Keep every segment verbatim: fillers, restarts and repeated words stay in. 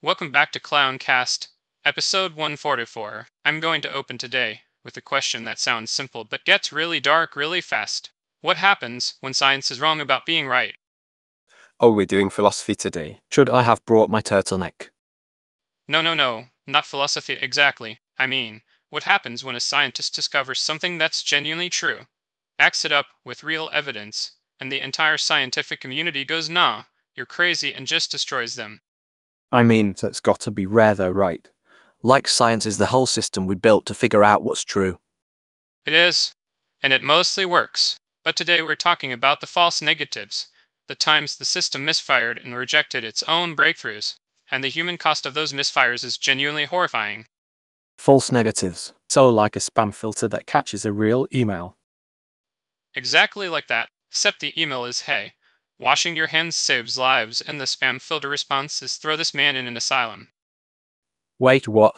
Welcome back to Clowncast, episode one forty-four. I'm going to open today with a question that sounds simple but gets really dark really fast. What happens when science is wrong about being right? Oh, we're doing philosophy today. Should I have brought my turtleneck? No, no, no, not philosophy exactly. I mean, what happens when a scientist discovers something that's genuinely true, backs it up with real evidence, and the entire scientific community goes, nah, you're crazy, and just destroys them? I mean, that's gotta be rare though, right? Like science is the whole system we built to figure out what's true. It is, and it mostly works. But today we're talking about the false negatives, the times the system misfired and rejected its own breakthroughs, and the human cost of those misfires is genuinely horrifying. False negatives. So like a spam filter that catches a real email. Exactly like that, except the email is hey, washing your hands saves lives, and the spam filter response is throw this man in an asylum. Wait, what?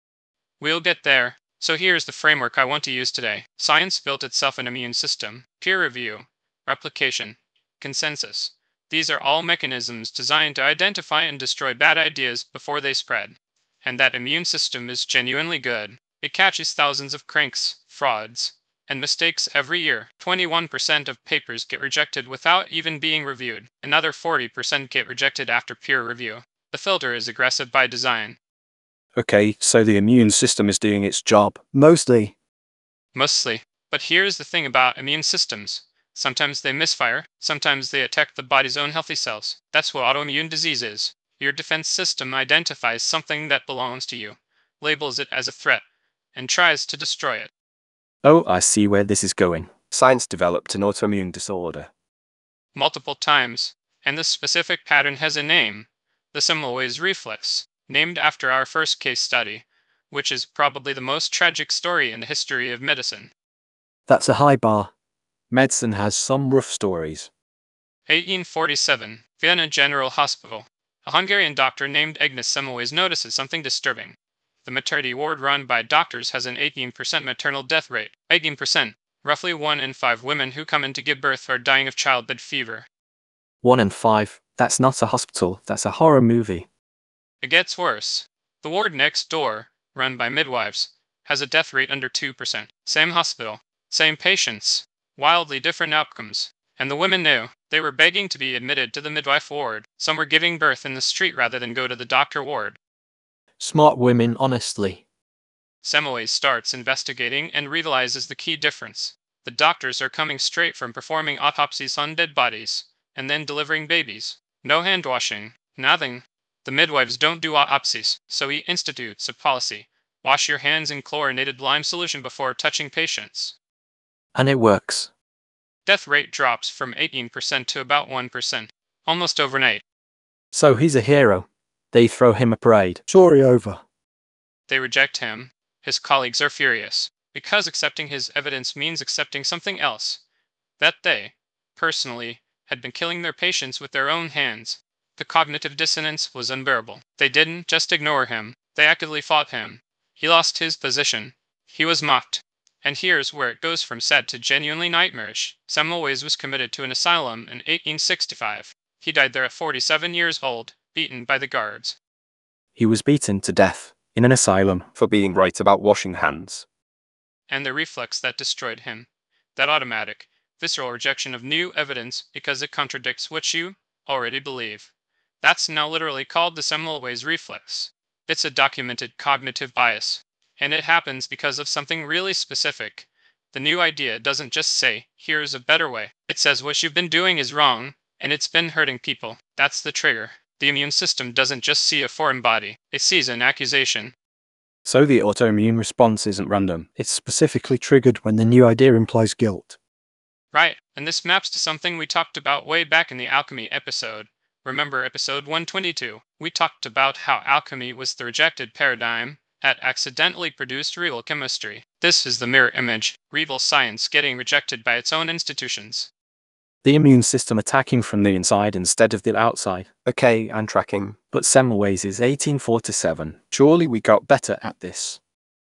We'll get there. So here's the framework I want to use today. Science built itself an immune system, peer review, replication, consensus. These are all mechanisms designed to identify and destroy bad ideas before they spread. And that immune system is genuinely good. It catches thousands of cranks, frauds, and mistakes every year. twenty-one percent of papers get rejected without even being reviewed. Another forty percent get rejected after peer review. The filter is aggressive by design. Okay, so the immune system is doing its job. Mostly. Mostly. But here's the thing about immune systems. Sometimes they misfire, sometimes they attack the body's own healthy cells. That's what autoimmune disease is. Your defense system identifies something that belongs to you, labels it as a threat, and tries to destroy it. Oh, I see where this is going. Science developed an autoimmune disorder. Multiple times. And this specific pattern has a name. The Semmelweis reflex, named after our first case study, which is probably the most tragic story in the history of medicine. That's a high bar. Medicine has some rough stories. eighteen forty-seven, Vienna General Hospital. A Hungarian doctor named Agnes Semmelweis notices something disturbing. The maternity ward run by doctors has an eighteen percent maternal death rate. eighteen percent. Roughly one in five women who come in to give birth are dying of childbed fever. One in five. That's not a hospital, that's a horror movie. It gets worse. The ward next door, run by midwives, has a death rate under two percent. Same hospital, same patients, wildly different outcomes. And the women knew. They were begging to be admitted to the midwife ward. Some were giving birth in the street rather than go to the doctor ward. Smart women, honestly. Semmelweis starts investigating and realizes the key difference. The doctors are coming straight from performing autopsies on dead bodies, and then delivering babies. No hand washing, nothing. The midwives don't do autopsies, so he institutes a policy. Wash your hands in chlorinated lime solution before touching patients. And it works. Death rate drops from eighteen percent to about one percent, almost overnight. So he's a hero. They throw him a parade. Story over. They reject him. His colleagues are furious, because accepting his evidence means accepting something else. That they, personally, had been killing their patients with their own hands. The cognitive dissonance was unbearable. They didn't just ignore him, they actively fought him. He lost his position. He was mocked. And here's where it goes from sad to genuinely nightmarish. Semmelweis was committed to an asylum in eighteen sixty-five. He died there at forty-seven years old, beaten by the guards. He was beaten to death in an asylum for being right about washing hands. And the reflex that destroyed him. That automatic, visceral rejection of new evidence because it contradicts what you already believe. That's now literally called the Semmelweis reflex. It's a documented cognitive bias. And it happens because of something really specific. The new idea doesn't just say, here's a better way. It says what you've been doing is wrong, and it's been hurting people. That's the trigger. The immune system doesn't just see a foreign body, it sees an accusation. So the autoimmune response isn't random. It's specifically triggered when the new idea implies guilt. Right, and this maps to something we talked about way back in the alchemy episode. Remember episode one twenty-two? We talked about how alchemy was the rejected paradigm that accidentally produced real chemistry. This is the mirror image, real science getting rejected by its own institutions. The immune system attacking from the inside instead of the outside. Okay, I'm tracking. But Semmelweis is eighteen forty-seven. Surely we got better at this.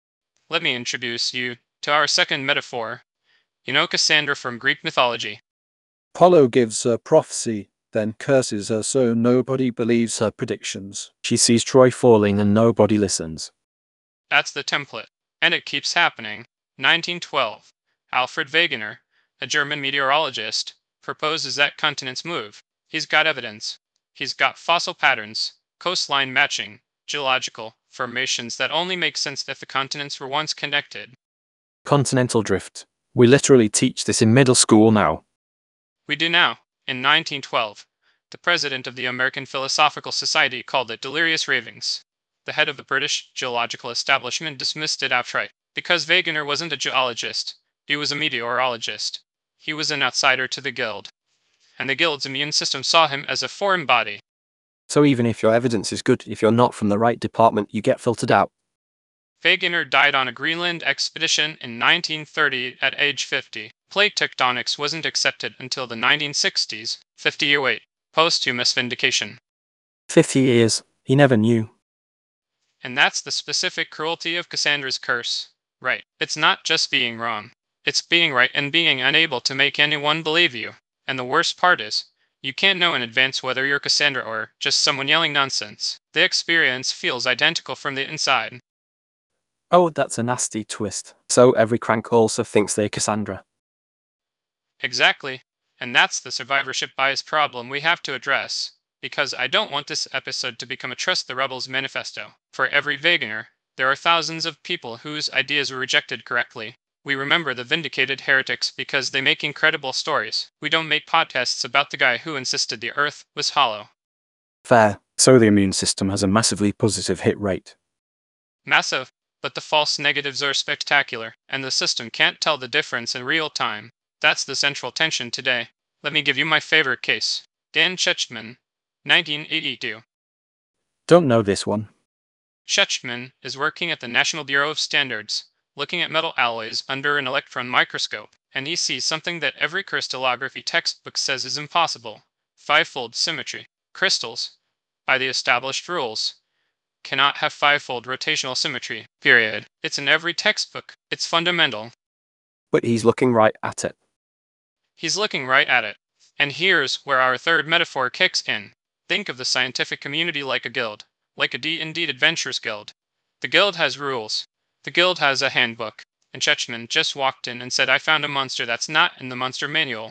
Let me introduce you to our second metaphor. You know Cassandra from Greek mythology. Apollo gives a prophecy then curses her so nobody believes her predictions. She sees Troy falling and nobody listens. That's the template. And it keeps happening. nineteen twelve. Alfred Wegener, a German meteorologist, proposes that continents move. He's got evidence. He's got fossil patterns, coastline matching, geological formations that only make sense if the continents were once connected. Continental drift. We literally teach this in middle school now. We do now. In nineteen twelve, the president of the American Philosophical Society called it delirious ravings. The head of the British geological establishment dismissed it outright. Because Wegener wasn't a geologist, he was a meteorologist. He was an outsider to the guild. And the guild's immune system saw him as a foreign body. So even if your evidence is good, if you're not from the right department, you get filtered out. Wegener died on a Greenland expedition in nineteen thirty at age fifty. Plate tectonics wasn't accepted until the nineteen sixties. fifty-year wait. Posthumous vindication. Fifty years. He never knew. And that's the specific cruelty of Cassandra's curse. Right. It's not just being wrong. It's being right and being unable to make anyone believe you. And the worst part is, you can't know in advance whether you're Cassandra or just someone yelling nonsense. The experience feels identical from the inside. Oh, that's a nasty twist. So every crank also thinks they're Cassandra. Exactly. And that's the survivorship bias problem we have to address. Because I don't want this episode to become a Trust the Rebels manifesto. For every Wegener, there are thousands of people whose ideas were rejected correctly. We remember the vindicated heretics because they make incredible stories. We don't make podcasts about the guy who insisted the earth was hollow. Fair. So the immune system has a massively positive hit rate. Massive. But the false negatives are spectacular, and the system can't tell the difference in real time. That's the central tension today. Let me give you my favorite case. Dan Shechtman, nineteen eighty-two. Don't know this one. Shechtman is working at the National Bureau of Standards, looking at metal alloys under an electron microscope, and he sees something that every crystallography textbook says is impossible. Five-fold symmetry. Crystals, by the established rules, cannot have five-fold rotational symmetry, period. It's in every textbook. It's fundamental. But he's looking right at it. He's looking right at it. And here's where our third metaphor kicks in. Think of the scientific community like a guild, like a D and D Adventures guild. The guild has rules. The guild has a handbook. And Shechtman just walked in and said, I found a monster that's not in the monster manual.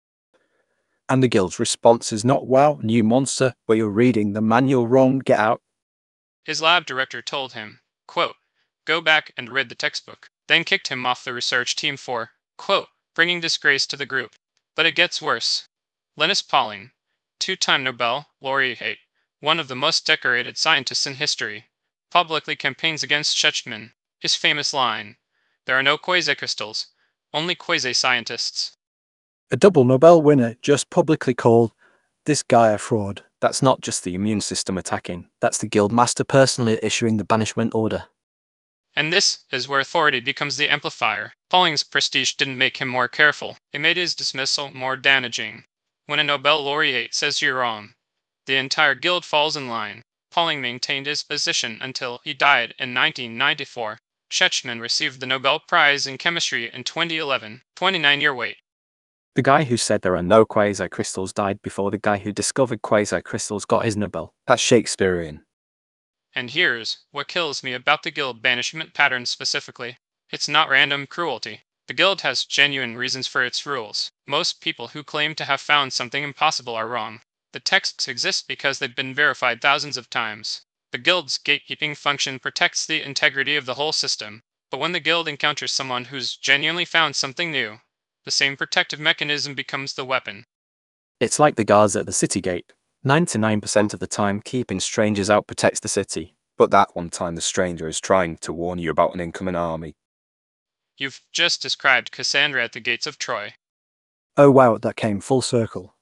And the guild's response is not, wow, new monster, but you're reading the manual wrong, get out. His lab director told him, quote, go back and read the textbook, then kicked him off the research team for, quote, bringing disgrace to the group. But it gets worse. Linus Pauling, two-time Nobel laureate, one of the most decorated scientists in history, publicly campaigns against Shechtman. His famous line, there are no quasi-crystals, only quasi-scientists. A double Nobel winner just publicly called this guy a fraud. That's not just the immune system attacking, that's the guild master personally issuing the banishment order. And this is where authority becomes the amplifier. Pauling's prestige didn't make him more careful, it made his dismissal more damaging. When a Nobel laureate says you're wrong, the entire guild falls in line. Pauling maintained his position until he died in nineteen ninety-four. Shechtman received the Nobel Prize in Chemistry in twenty eleven, twenty-nine-year wait. The guy who said there are no quasi-crystals died before the guy who discovered quasi-crystals got his Nobel. That's Shakespearean. And here's what kills me about the guild banishment pattern specifically. It's not random cruelty. The guild has genuine reasons for its rules. Most people who claim to have found something impossible are wrong. The texts exist because they've been verified thousands of times. The guild's gatekeeping function protects the integrity of the whole system. But when the guild encounters someone who's genuinely found something new, the same protective mechanism becomes the weapon. It's like the guards at the city gate. ninety-nine percent of the time keeping strangers out protects the city. But that one time the stranger is trying to warn you about an incoming army. You've just described Cassandra at the gates of Troy. Oh wow, that came full circle.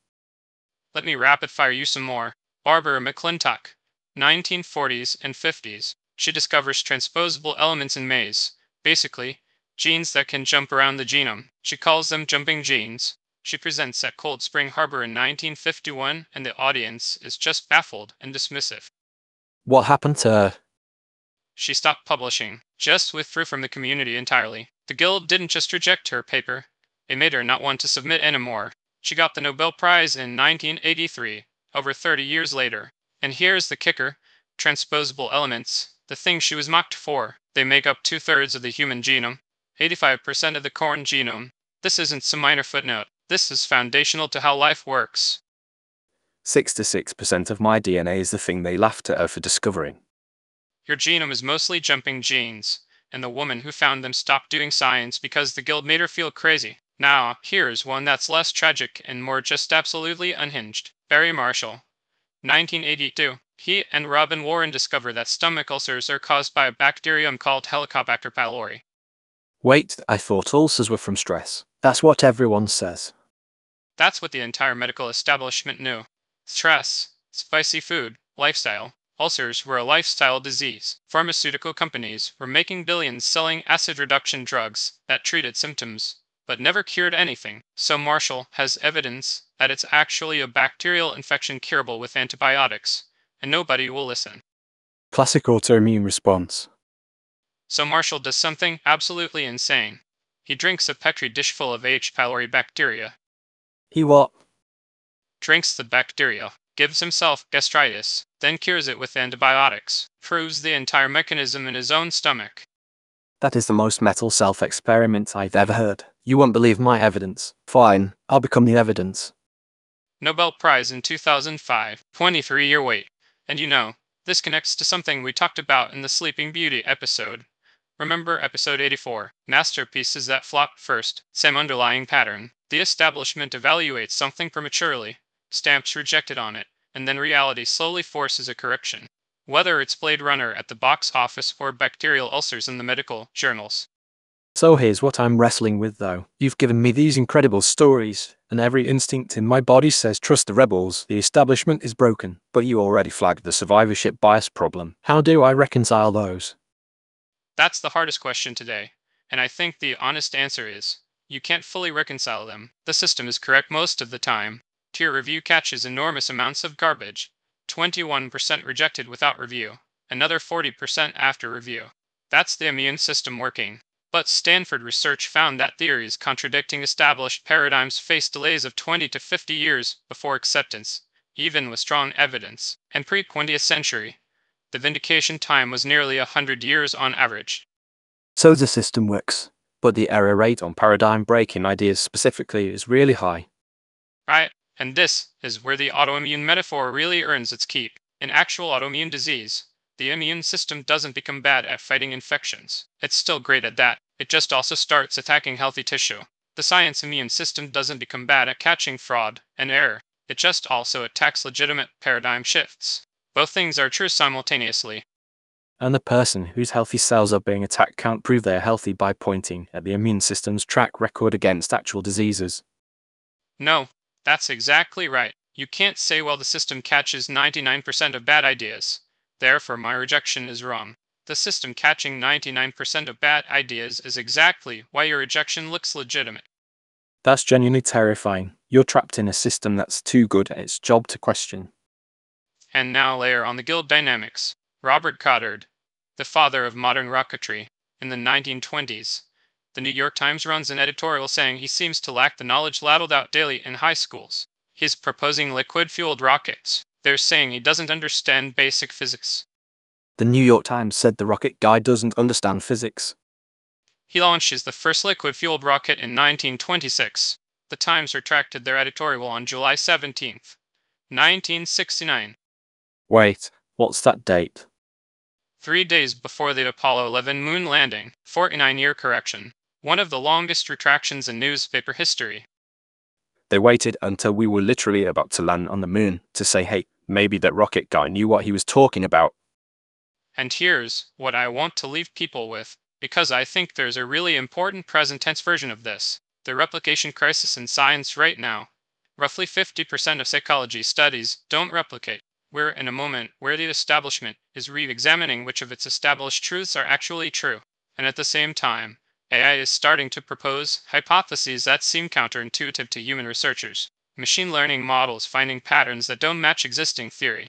Let me rapid fire you some more. Barbara McClintock, nineteen forties and fifties. She discovers transposable elements in maize. Basically, genes that can jump around the genome. She calls them jumping genes. She presents at Cold Spring Harbor in nineteen fifty-one, and the audience is just baffled and dismissive. What happened to her? She stopped publishing, just withdrew from the community entirely. The guild didn't just reject her paper, it made her not want to submit anymore. She got the Nobel Prize in nineteen eighty-three, over thirty years later. And here's the kicker: transposable elements, the thing she was mocked for, they make up two-thirds of the human genome, eighty-five percent of the corn genome. This isn't some minor footnote. This is foundational to how life works. sixty-six percent of my D N A is the thing they laughed at her for discovering. Your genome is mostly jumping genes, and the woman who found them stopped doing science because the guild made her feel crazy. Now, here's one that's less tragic and more just absolutely unhinged. Barry Marshall, nineteen eighty-two. He and Robin Warren discovered that stomach ulcers are caused by a bacterium called Helicobacter pylori. Wait, I thought ulcers were from stress. That's what everyone says. That's what the entire medical establishment knew. Stress, spicy food, lifestyle. Ulcers were a lifestyle disease. Pharmaceutical companies were making billions selling acid reduction drugs that treated symptoms, but never cured anything. So Marshall has evidence that it's actually a bacterial infection curable with antibiotics, and nobody will listen. Classic autoimmune response. So Marshall does something absolutely insane. He drinks a petri dish full of H. pylori bacteria. He what? Drinks the bacteria, gives himself gastritis, then cures it with antibiotics, proves the entire mechanism in his own stomach. That is the most metal self-experiment I've ever heard. You won't believe my evidence. Fine, I'll become the evidence. Nobel Prize in two thousand five, twenty-three year wait. And you know, this connects to something we talked about in the Sleeping Beauty episode. Remember episode eighty-four, masterpieces that flop first, same underlying pattern. The establishment evaluates something prematurely, stamps rejected on it, and then reality slowly forces a correction. Whether it's Blade Runner at the box office or bacterial ulcers in the medical journals. So here's what I'm wrestling with though. You've given me these incredible stories, and every instinct in my body says trust the rebels, the establishment is broken. But you already flagged the survivorship bias problem. How do I reconcile those? That's the hardest question today, and I think the honest answer is, you can't fully reconcile them. The system is correct most of the time. Peer review catches enormous amounts of garbage. twenty-one percent rejected without review, another forty percent after review. That's the immune system working. But Stanford research found that theories contradicting established paradigms face delays of twenty to fifty years before acceptance, even with strong evidence. And pre-twentieth century, the vindication time was nearly a hundred years on average. So the system works, but the error rate on paradigm-breaking ideas specifically is really high. Right, and this is where the autoimmune metaphor really earns its keep. In actual autoimmune disease, the immune system doesn't become bad at fighting infections. It's still great at that. It just also starts attacking healthy tissue. The science immune system doesn't become bad at catching fraud and error. It just also attacks legitimate paradigm shifts. Both things are true simultaneously. And the person whose healthy cells are being attacked can't prove they're healthy by pointing at the immune system's track record against actual diseases. No, that's exactly right. You can't say, well, the system catches ninety-nine percent of bad ideas, therefore my rejection is wrong. The system catching ninety-nine percent of bad ideas is exactly why your rejection looks legitimate. That's genuinely terrifying. You're trapped in a system that's too good at its job to question. And now layer on the guild dynamics. Robert Goddard, the father of modern rocketry, in the nineteen twenties. The New York Times runs an editorial saying he seems to lack the knowledge ladled out daily in high schools. He's proposing liquid-fueled rockets. They're saying he doesn't understand basic physics. The New York Times said the rocket guy doesn't understand physics. He launches the first liquid-fueled rocket in nineteen twenty-six. The Times retracted their editorial on July seventeenth, nineteen sixty-nine. Wait, what's that date? Three days before the Apollo eleven moon landing, forty-nine year correction. One of the longest retractions in newspaper history. They waited until we were literally about to land on the moon to say, hey, maybe that rocket guy knew what he was talking about. And here's what I want to leave people with, because I think there's a really important present tense version of this. The replication crisis in science right now. Roughly fifty percent of psychology studies don't replicate. We're in a moment where the establishment is re-examining which of its established truths are actually true. And at the same time, A I is starting to propose hypotheses that seem counterintuitive to human researchers. Machine learning models finding patterns that don't match existing theory.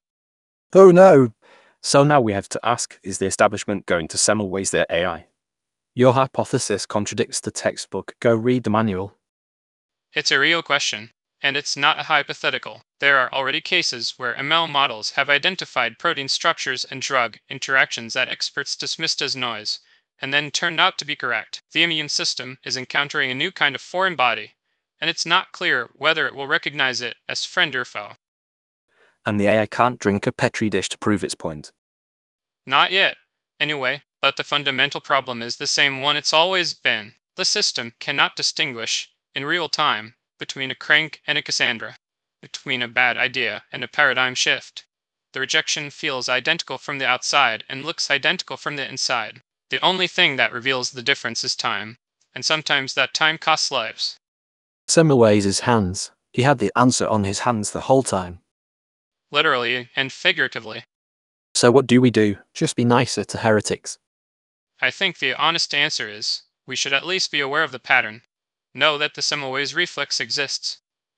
Oh no! So now we have to ask, is the establishment going to Semmelweis their A I? Your hypothesis contradicts the textbook. Go read the manual. It's a real question. And it's not a hypothetical. There are already cases where M L models have identified protein structures and drug interactions that experts dismissed as noise, and then turned out to be correct. The immune system is encountering a new kind of foreign body, and it's not clear whether it will recognize it as friend or foe. And the A I can't drink a Petri dish to prove its point. Not yet, anyway, but the fundamental problem is the same one it's always been. The system cannot distinguish, in real time, between a crank and a Cassandra, between a bad idea and a paradigm shift. The rejection feels identical from the outside and looks identical from the inside. The only thing that reveals the difference is time, and sometimes that time costs lives. Semmelweis' hands. He had the answer on his hands the whole time. Literally and figuratively. So what do we do? Just be nicer to heretics. I think the honest answer is, we should at least be aware of the pattern. Know that the Semmelweis reflex exists.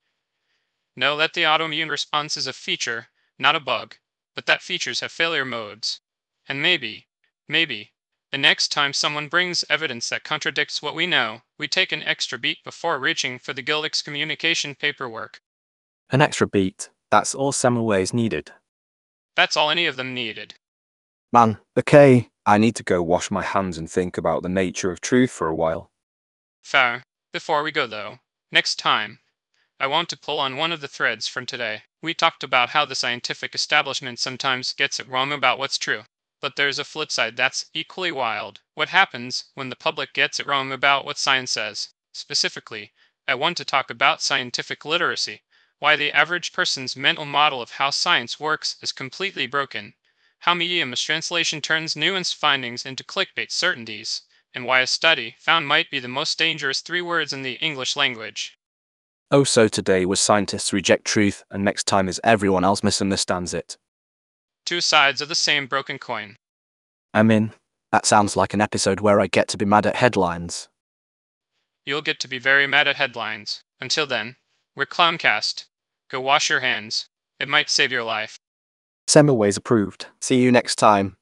Know that the autoimmune response is a feature, not a bug, but that features have failure modes. And maybe, maybe, the next time someone brings evidence that contradicts what we know, we take an extra beat before reaching for the guild excommunication paperwork. An extra beat. That's all Semmelweis needed. That's all any of them needed. Man, okay, I need to go wash my hands and think about the nature of truth for a while. Fair. Before we go though, next time, I want to pull on one of the threads from today. We talked about how the scientific establishment sometimes gets it wrong about what's true. But there's a flip side that's equally wild. What happens when the public gets it wrong about what science says? Specifically, I want to talk about scientific literacy. Why the average person's mental model of how science works is completely broken. How media mistranslation turns nuanced findings into clickbait certainties. And why a study found might be the most dangerous three words in the English language. Oh, so today was scientists reject truth, and next time is everyone else misunderstands it. Two sides of the same broken coin. I'm in. That sounds like an episode where I get to be mad at headlines. You'll get to be very mad at headlines. Until then, we're Clowncast. Go wash your hands. It might save your life. Semmelweis approved. See you next time.